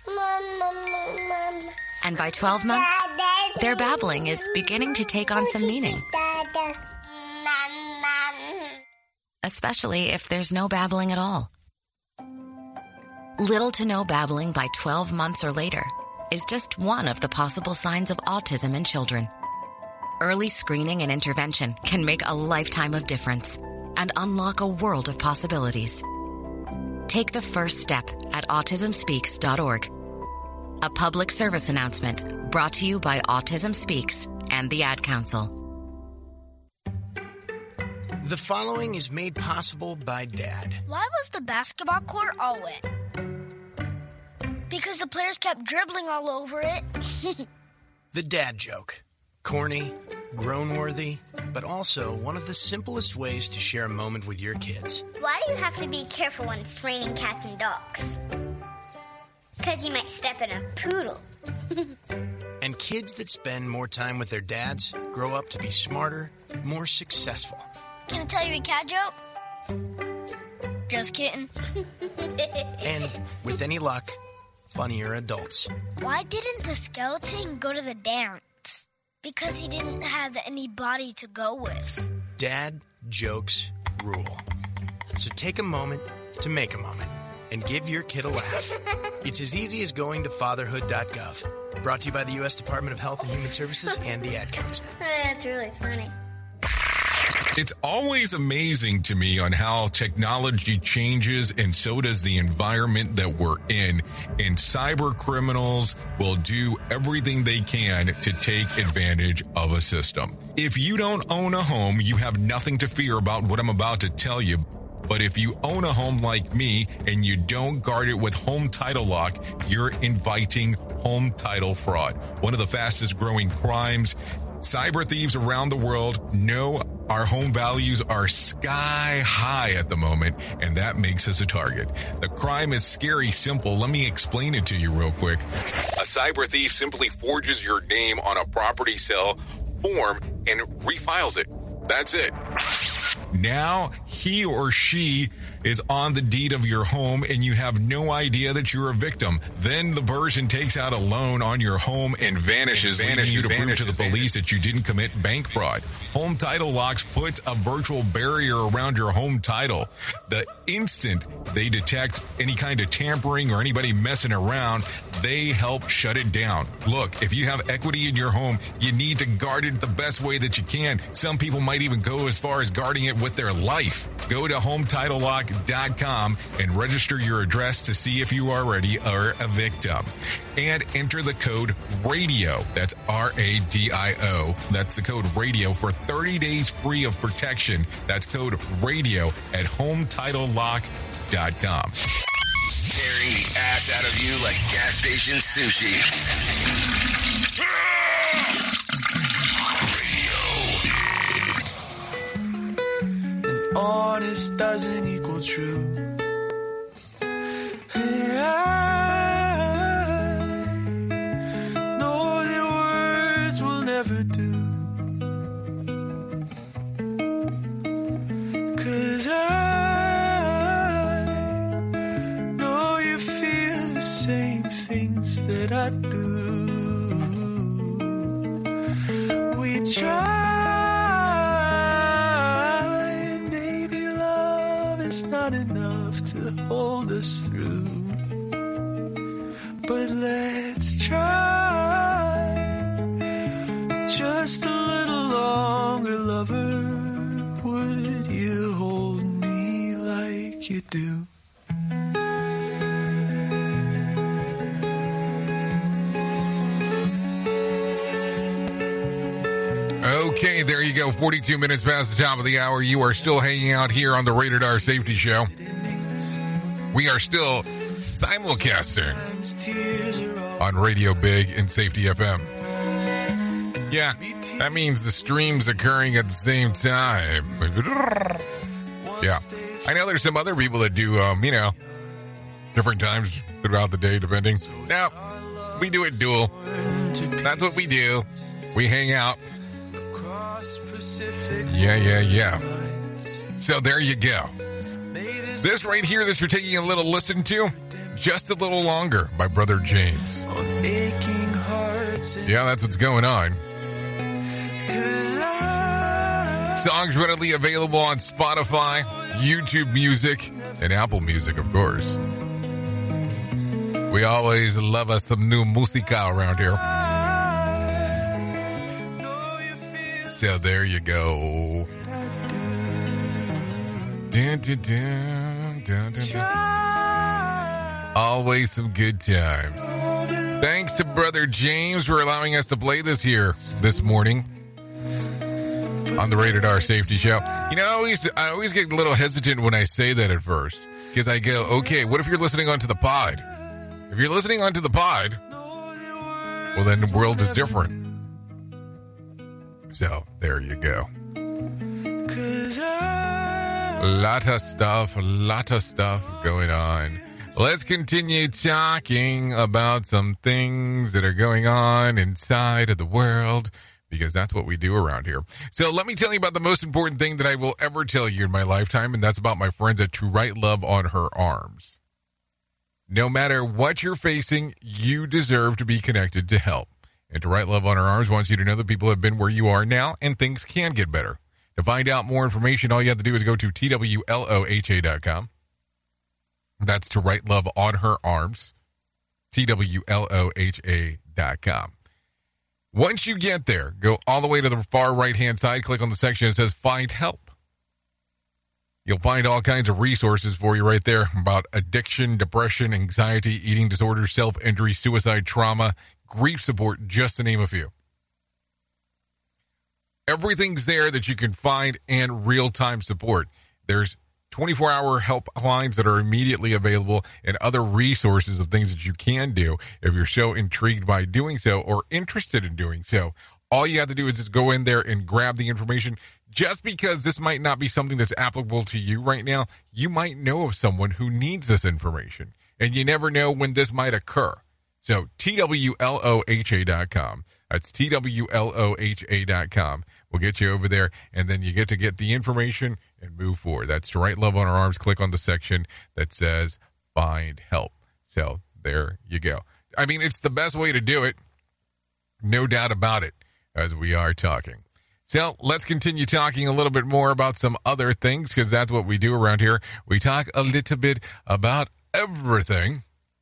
And by twelve months, their babbling is beginning to take on some meaning. Especially if there's no babbling at all. Little to no babbling by twelve months or later is just one of the possible signs of autism in children. Early screening and intervention can make a lifetime of difference and unlock a world of possibilities. Take the first step at autism speaks dot org. A public service announcement brought to you by Autism Speaks and the Ad Council.
The following is made possible by Dad.
Why was the basketball court all wet? Because the players kept dribbling all over it.
The dad joke. Corny, grown-worthy, but also one of the simplest ways to share a moment with your kids.
Why do you have to be careful when it's raining cats and dogs? Because you might step in a poodle.
And kids that spend more time with their dads grow up to be smarter, more successful.
Can I tell you a cat joke? Just kidding.
And with any luck, funnier adults.
Why didn't the skeleton go to the dance? Because he didn't have anybody to go with.
Dad jokes rule. So take a moment to make a moment and give your kid a laugh. It's as easy as going to fatherhood dot gov. Brought to you by the U S Department of Health and Human Services and the Ad Council.
That's really funny.
It's always amazing to me on how technology changes, and so does the environment that we're in. And cyber criminals will do everything they can to take advantage of a system. If you don't own a home, you have nothing to fear about what I'm about to tell you. But if you own a home like me and you don't guard it with Home Title Lock, you're inviting home title fraud. One of the fastest growing crimes. Cyber thieves around the world know our home values are sky high at the moment, and that makes us a target. The crime is scary simple. Let me explain it to you real quick. A cyber thief simply forges your name on a property sale form and refiles it. That's it. Now he or she is on the deed of your home and you have no idea that you're a victim. Then the person takes out a loan on your home and vanishes,
And vanishes,
leaving you to
vanishes,
prove to the police
vanishes.
that you didn't commit bank fraud. Home Title Locks put a virtual barrier around your home title. The instant they detect any kind of tampering or anybody messing around, they help shut it down. Look, if you have equity in your home, you need to guard it the best way that you can. Some people might even go as far as guarding it with their life. Go to home title lock dot com and register your address to see if you already are a victim. And enter the code RADIO. That's R A D I O. That's the code RADIO for thirty days free of protection. That's code RADIO at home title lock dot com.
Tearing the ass out of you like gas station sushi.
Honest doesn't equal true. And I know that words will never do. 'Cause I know you feel the same things that I do. We try. Not enough to hold us through, but let's try just a little longer, lover. Would you hold me like you do?
Okay, there you go. forty-two minutes past the top of the hour. You are still hanging out here on the Rated R Safety Show. We are still simulcasting on Radio Big and Safety F M. Yeah, that means the stream's occurring at the same time. Yeah. I know there's some other people that do, um, you know, different times throughout the day, depending. No, we do it dual. That's what we do. We hang out. Yeah, yeah, yeah. So there you go. This right here that you're taking a little listen to, Just a Little Longer by Brother James. Yeah, that's what's going on. Songs readily available on Spotify, YouTube Music, and Apple Music, of course. We always love us some new musica around here. So there you go. Dun, dun, dun, dun, dun, dun. Always some good times. Thanks to Brother James for allowing us to play this here this morning on the Rated R Safety Show. You know, I always, I always get a little hesitant when I say that at first, because I go, okay, what if you're listening onto the pod? If you're listening onto the pod, well, then the world is different. So, there you go. Lot of stuff, lot of stuff going on. Let's continue talking about some things that are going on inside of the world, because that's what we do around here. So let me tell you about the most important thing that I will ever tell you in my lifetime, and that's about my friends at To Right Love on Her Arms. No matter what you're facing, you deserve to be connected to help. And To Right Love on Her Arms wants you to know that people have been where you are now and things can get better. To find out more information, all you have to do is go to T W L O H A dot com. That's To Right Love on Her Arms. T W L O H A dot com. Once you get there, go all the way to the far right-hand side, click on the section that says Find Help. You'll find all kinds of resources for you right there about addiction, depression, anxiety, eating disorders, self-injury, suicide, trauma, grief support, just to name a few. Everything's there that you can find and real-time support. There's twenty-four hour helplines that are immediately available and other resources of things that you can do if you're so intrigued by doing so or interested in doing so. All you have to do is just go in there and grab the information. Just because this might not be something that's applicable to you right now, you might know of someone who needs this information, and you never know when this might occur. So T W L O H A dot com. That's T W L O H A dot com. We'll get you over there, and then you get to get the information and move forward. That's to write love on our arms. Click on the section that says Find Help. So there you go. I mean, it's the best way to do it. No doubt about it, as we are talking. So let's continue talking a little bit more about some other things, because that's what we do around here. We talk a little bit about everything,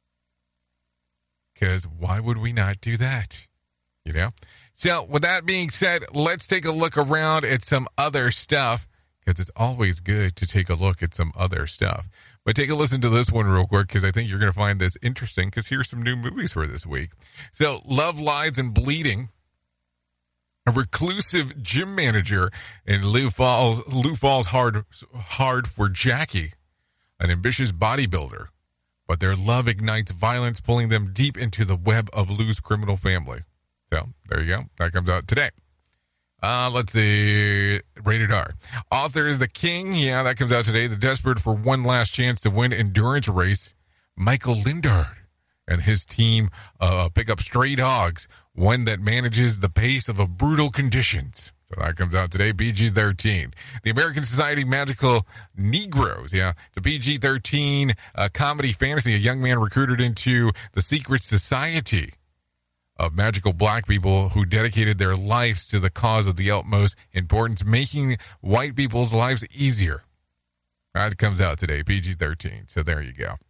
because why would we not do that? You know? So with that being said, let's take a look around at some other stuff, because it's always good to take a look at some other stuff. But take a listen to this one real quick, because I think you're going to find this interesting, because here's some new movies for this week. So Love, Lies, and Bleeding. A reclusive gym manager in Lou Falls, Lou Falls hard, hard for Jackie, an ambitious bodybuilder. But their love ignites violence, pulling them deep into the web of Lou's criminal family. So, there you go. That comes out today. Uh, let's see. Rated R. Author is The King. Yeah, that comes out today. The desperate for one last chance to win endurance race, Michael Lindard and his team uh, pick up stray dogs, one that manages the pace of a brutal conditions. So that comes out today, P G thirteen. The American Society of Magical Negroes. Yeah, it's a P G thirteen uh, comedy fantasy. A young man recruited into the secret society of magical black people who dedicated their lives to the cause of the utmost importance, making white people's lives easier. That comes out today, P G thirteen. So there you go.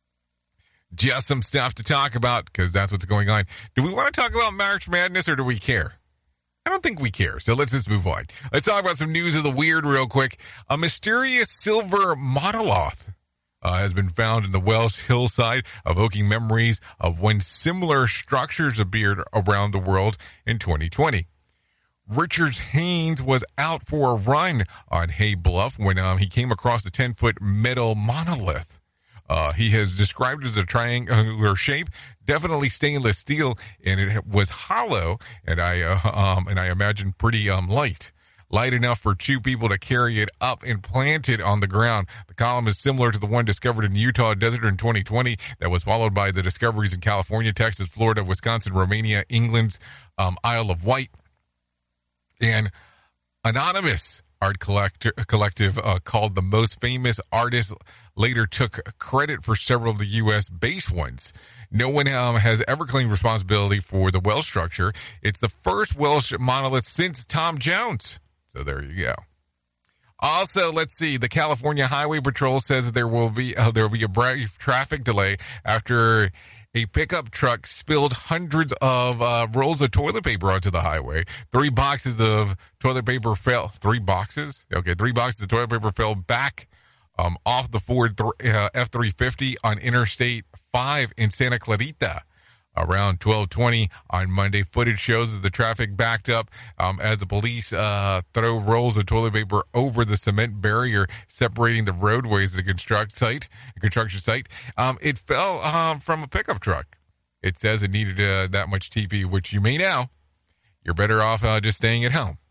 Just some stuff to talk about, because that's what's going on. Do we want to talk about March Madness, or do we care? I don't think we care, so let's just move on. Let's talk about some news of the weird real quick. A mysterious silver monolith uh, has been found in the Welsh hillside, evoking memories of when similar structures appeared around the world in twenty twenty. Richard Haynes was out for a run on Hay Bluff when um, he came across a ten-foot metal monolith. Uh, he has described it as a triangular shape, definitely stainless steel, and it was hollow, and I uh, um, and I imagine pretty um, light. Light enough for two people to carry it up and plant it on the ground. The column is similar to the one discovered in the Utah desert in twenty twenty that was followed by the discoveries in California, Texas, Florida, Wisconsin, Romania, England's um, Isle of Wight. And anonymous art collector, collective uh, called the most famous artist later took credit for several of the U S based ones. No one um, has ever claimed responsibility for the Welsh structure. It's the first Welsh monolith since Tom Jones. So there you go. Also, let's see. The California Highway Patrol says there will be uh, there will be a brief traffic delay after a pickup truck spilled hundreds of uh, rolls of toilet paper onto the highway. Three boxes of toilet paper fell. Three boxes? Okay, three boxes of toilet paper fell back um, off the Ford th- uh, F three fifty on Interstate five in Santa Clarita. Around twelve twenty on Monday, footage shows that the traffic backed up um, as the police uh, throw rolls of toilet paper over the cement barrier separating the roadways at the construct site, construction site. Um, it fell um, from a pickup truck. It says it needed uh, that much T P, which you may know. You're better off uh, just staying at home.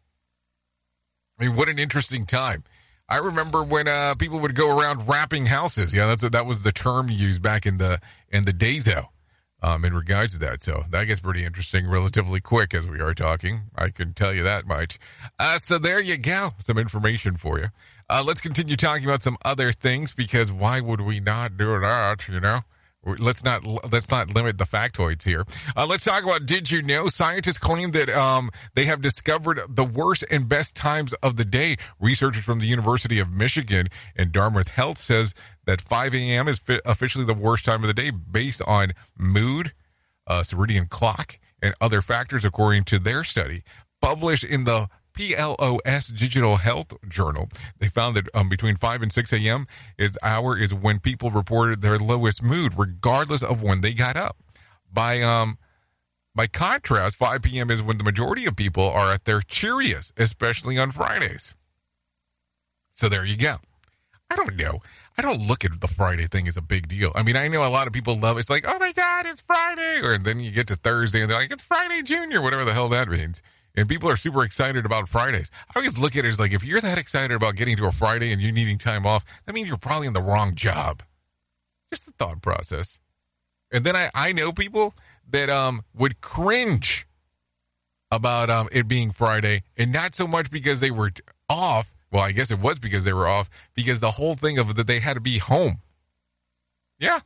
I mean, what an interesting time. I remember when uh, people would go around wrapping houses. Yeah, that's a, that was the term used back in the in the days-o. Um, in regards to that. So that gets pretty interesting relatively quick as we are talking. I can tell you that much. Uh, so there you go. Some information for you. Uh, let's continue talking about some other things, because why would we not do that, you know? Let's not let's not limit the factoids here. Uh, let's talk about Did You Know? Scientists claim that um, they have discovered the worst and best times of the day. Researchers from the University of Michigan and Dartmouth Health says that five a.m. is fi- officially the worst time of the day based on mood, uh, circadian clock, and other factors, according to their study. Published in the P L O S Digital Health Journal, they found that um, between five and six a.m. is the hour is when people reported their lowest mood, regardless of when they got up. By um, by contrast, five p.m. is when the majority of people are at their cheeriest, especially on Fridays. So there you go. I don't know. I don't look at the Friday thing as a big deal. I mean, I know a lot of people love it. It's like, oh my God, it's Friday. Or then you get to Thursday and they're like, it's Friday Junior, whatever the hell that means. And people are super excited about Fridays. I always look at it as like, if you're that excited about getting to a Friday and you needing time off, that means you're probably in the wrong job. Just the thought process. And then I, I know people that um would cringe about um it being Friday, and not so much because they were off. Well, I guess it was because they were off, because the whole thing of that they had to be home. Yeah.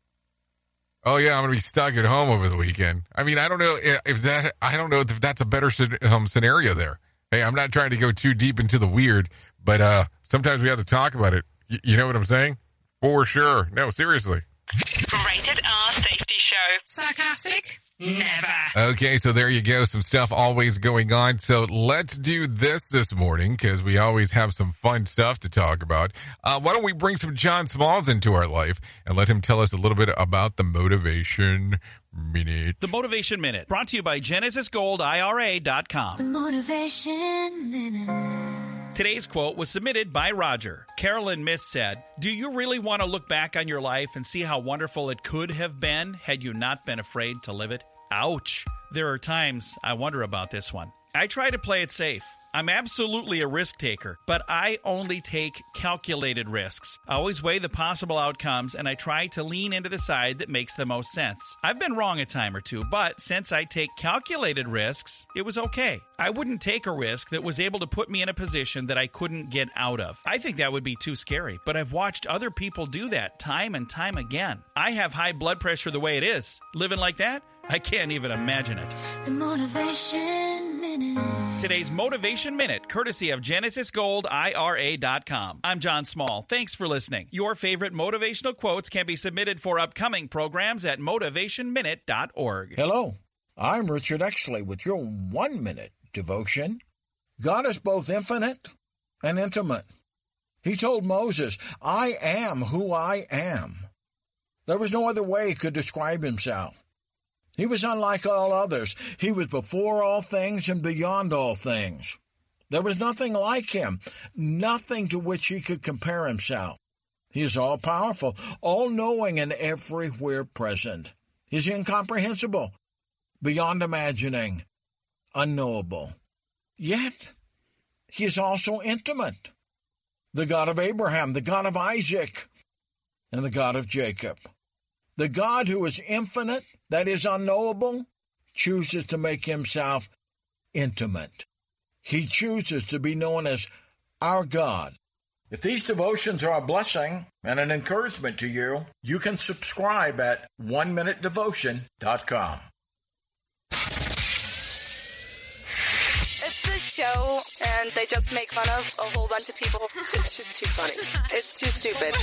Oh, yeah, I'm going to be stuck at home over the weekend. I mean, I don't know if that, I don't know if that's a better um, scenario there. Hey, I'm not trying to go too deep into the weird, but uh, sometimes we have to talk about it. Y- you know what I'm saying? For sure. No, seriously.
Rated R Safety Show. Sarcastic? Never.
Okay, so there you go. Some stuff always going on. So let's do this this morning, because we always have some fun stuff to talk about. Uh, why don't we bring some John Smalls into our life and let him tell us a little bit about the Motivation Minute.
The Motivation Minute, brought to you by Genesis Gold I R A dot com.
The Motivation Minute.
Today's quote was submitted by Roger. Carolyn Miss said, "Do you really want to look back on your life and see how wonderful it could have been had you not been afraid to live it?" Ouch. There are times I wonder about this one. I try to play it safe. I'm absolutely a risk taker, but I only take calculated risks. I always weigh the possible outcomes, and I try to lean into the side that makes the most sense. I've been wrong a time or two, but since I take calculated risks, it was okay. I wouldn't take a risk that was able to put me in a position that I couldn't get out of. I think that would be too scary, but I've watched other people do that time and time again. I have high blood pressure the way it is. Living like that? I can't even imagine it.
The Motivation Minute.
Today's Motivation Minute, courtesy of Genesis Gold I R A dot com. I'm John Small. Thanks for listening. Your favorite motivational quotes can be submitted for upcoming programs at motivation minute dot org.
Hello, I'm Richard Exley with your one-minute devotion. God is both infinite and intimate. He told Moses, "I am who I am." There was no other way he could describe himself. He was unlike all others. He was before all things and beyond all things. There was nothing like him, nothing to which he could compare himself. He is all-powerful, all-knowing, and everywhere present. He is incomprehensible, beyond imagining, unknowable. Yet, he is also intimate. The God of Abraham, the God of Isaac, and the God of Jacob. The God who is infinite, that is unknowable, chooses to make himself intimate. He chooses to be known as our God. If these devotions are a blessing and an encouragement to you, you can subscribe at one minute devotion dot com.
It's this show, and they just make fun of a whole bunch of people. It's just too funny. It's too stupid.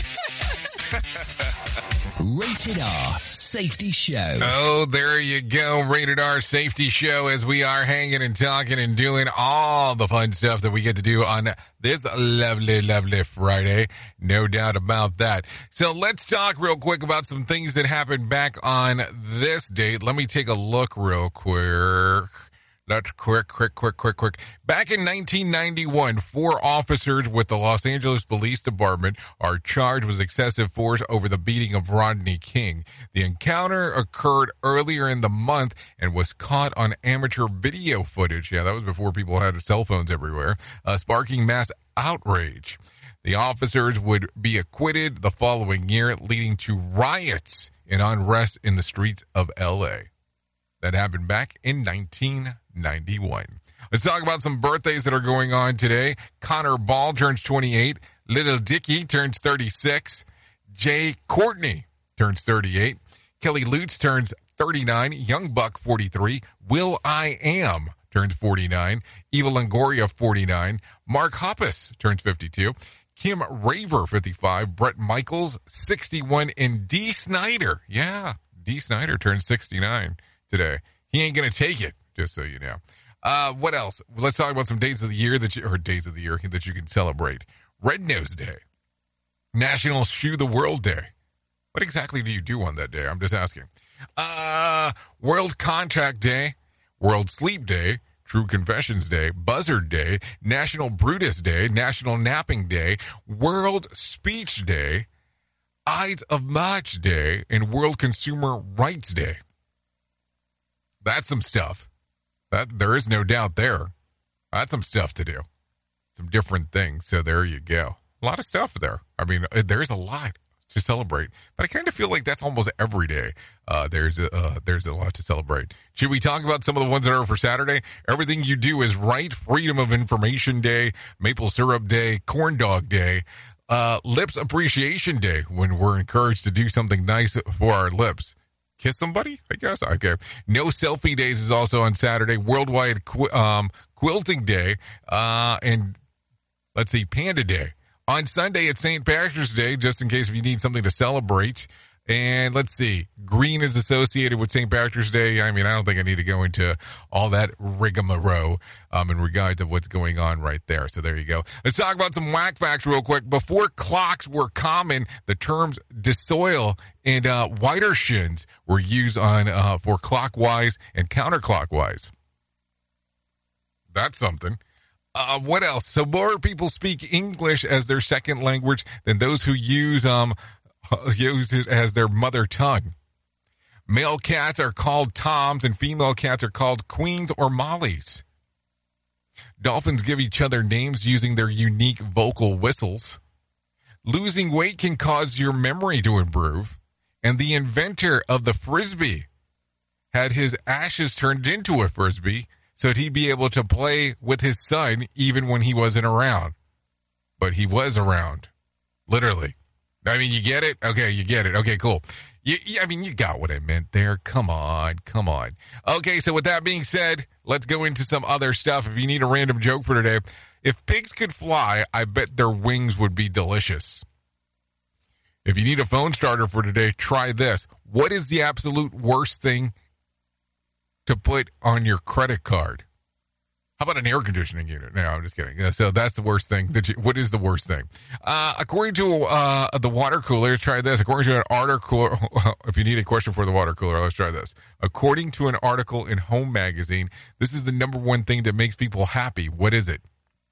Rated R Safety Show.
Oh, there you go. Rated R Safety Show, as we are hanging and talking and doing all the fun stuff that we get to do on this lovely, lovely Friday. No doubt about that. So let's talk real quick about some things that happened back on this date. Let me take a look real quick. That's quick, quick, quick, quick, quick. Back in nineteen ninety-one, four officers with the Los Angeles Police Department are charged with excessive force over the beating of Rodney King. The encounter occurred earlier in the month and was caught on amateur video footage. Yeah, that was before people had cell phones everywhere, uh, sparking mass outrage. The officers would be acquitted the following year, leading to riots and unrest in the streets of L A. That happened back in nineteen ninety-one. Let's talk about some birthdays that are going on today. Connor Ball turns twenty-eight. Little Dicky turns thirty-six. Jay Courtney turns thirty-eight. Kelly Lutz turns thirty-nine. Young Buck, forty-three. Will I Am turns forty-nine. Eva Longoria, forty-nine. Mark Hoppus turns fifty-two. Kim Raver, fifty-five. Brett Michaels, sixty-one. And Dee Snider, yeah, Dee Snider turns sixty-nine today. He ain't going to take it, just so you know. Uh, what else? Let's talk about some days of the year that you, or days of the year that you can celebrate. Red Nose Day. National Shoe the World Day. What exactly do you do on that day? I'm just asking. Uh, World Contract Day. World Sleep Day. True Confessions Day. Buzzard Day. National Brutus Day. National Napping Day. World Speech Day. Ides of March Day. And World Consumer Rights Day. That's some stuff. That there is no doubt there. That's some stuff to do. Some different things. So there you go. A lot of stuff there. I mean, there's a lot to celebrate, but I kind of feel like that's almost every day. Uh, there's a, uh, there's a lot to celebrate. Should we talk about some of the ones that are for Saturday? Everything You Do Is Right. Freedom of Information Day. Maple Syrup Day. Corn Dog Day. Uh, Lips Appreciation Day, when we're encouraged to do something nice for our lips. Kiss somebody, I guess. Okay. No Selfie Days is also on Saturday. Worldwide qu- um, Quilting Day. Uh, and let's see, Panda Day. On Sunday, it's Saint Patrick's Day, just in case if you need something to celebrate. And let's see, green is associated with Saint Patrick's Day. I mean, I don't think I need to go into all that rigmarole um, in regards to what's going on right there. So there you go. Let's talk about some whack facts real quick. Before clocks were common, the terms desoil and uh, whiter shins were used on uh, for clockwise and counterclockwise. That's something. Uh, what else? So more people speak English as their second language than those who use um use it as their mother tongue. Male cats are called Toms and female cats are called Queens or Mollies. Dolphins give each other names using their unique vocal whistles. Losing weight can cause your memory to improve. And the inventor of the Frisbee had his ashes turned into a Frisbee so that he'd be able to play with his son even when he wasn't around. But he was around. Literally. I mean, you get it? Okay, you get it. Okay, cool. You, you, I mean, you got what I meant there. Come on, come on. Okay, so with that being said, let's go into some other stuff. If you need a random joke for today, if pigs could fly, I bet their wings would be delicious. If you need a phone starter for today, try this. What is the absolute worst thing to put on your credit card? How about an air conditioning unit? No, I'm just kidding. So that's the worst thing. That you, what is the worst thing? Uh, according to uh, the water cooler, try this. According to an article, if you need a question for the water cooler, let's try this. According to an article in Home Magazine, this is the number one thing that makes people happy. What is it?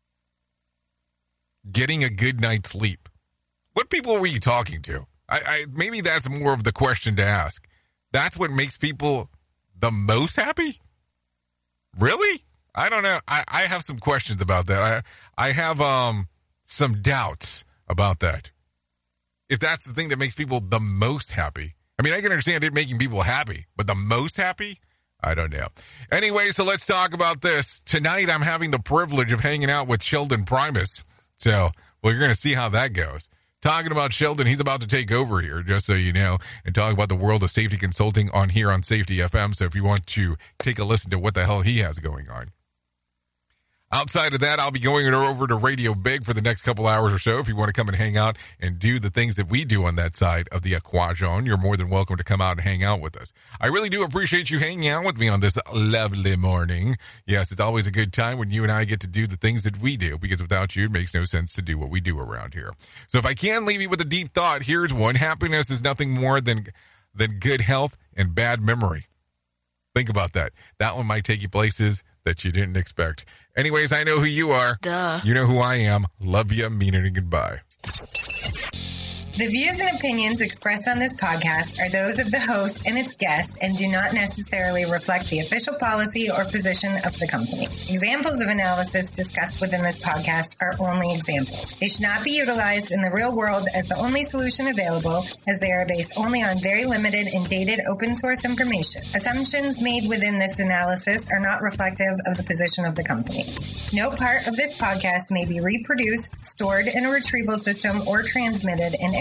Getting a good night's sleep. What people were you talking to? I, I maybe that's more of the question to ask. That's what makes people the most happy? Really? I don't know. I, I have some questions about that. I I have um some doubts about that. If that's the thing that makes people the most happy. I mean, I can understand it making people happy, but the most happy? I don't know. Anyway, so let's talk about this. Tonight, I'm having the privilege of hanging out with Sheldon Primus. So, well, you're going to see how that goes. Talking about Sheldon, he's about to take over here, just so you know, and talk about the world of safety consulting on here on Safety F M. So if you want to take a listen to what the hell he has going on. Outside of that, I'll be going over to Radio Big for the next couple hours or so. If you want to come and hang out and do the things that we do on that side of the Aquajon, you're more than welcome to come out and hang out with us. I really do appreciate you hanging out with me on this lovely morning. Yes, it's always a good time when you and I get to do the things that we do, because without you, it makes no sense to do what we do around here. So if I can leave you with a deep thought, here's one. Happiness is nothing more than, than good health and bad memory. Think about that. That one might take you places that you didn't expect. Anyways, I know who you are.
Duh.
You know who I am. Love you, mean it, and goodbye.
The views and opinions expressed on this podcast are those of the host and its guest and do not necessarily reflect the official policy or position of the company. Examples of analysis discussed within this podcast are only examples. They should not be utilized in the real world as the only solution available, as they are based only on very limited and dated open source information. Assumptions made within this analysis are not reflective of the position of the company. No part of this podcast may be reproduced, stored in a retrieval system, or transmitted in any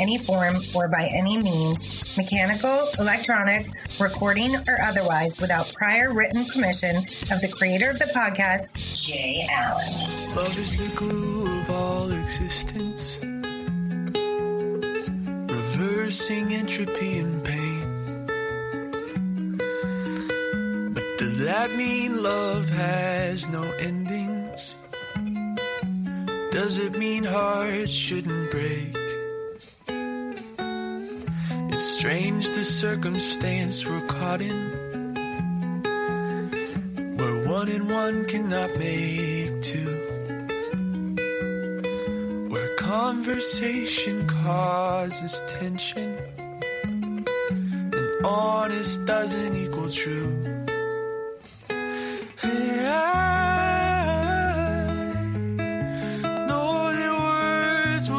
any form or by any means, mechanical, electronic, recording, or otherwise, without prior written permission of the creator of the podcast, Jay Allen.
Love is the glue of all existence, reversing entropy and pain. But does that mean love has no endings? Does it mean hearts shouldn't break? It's strange the circumstance we're caught in, where one and one cannot make two, where conversation causes tension, and honest doesn't equal true.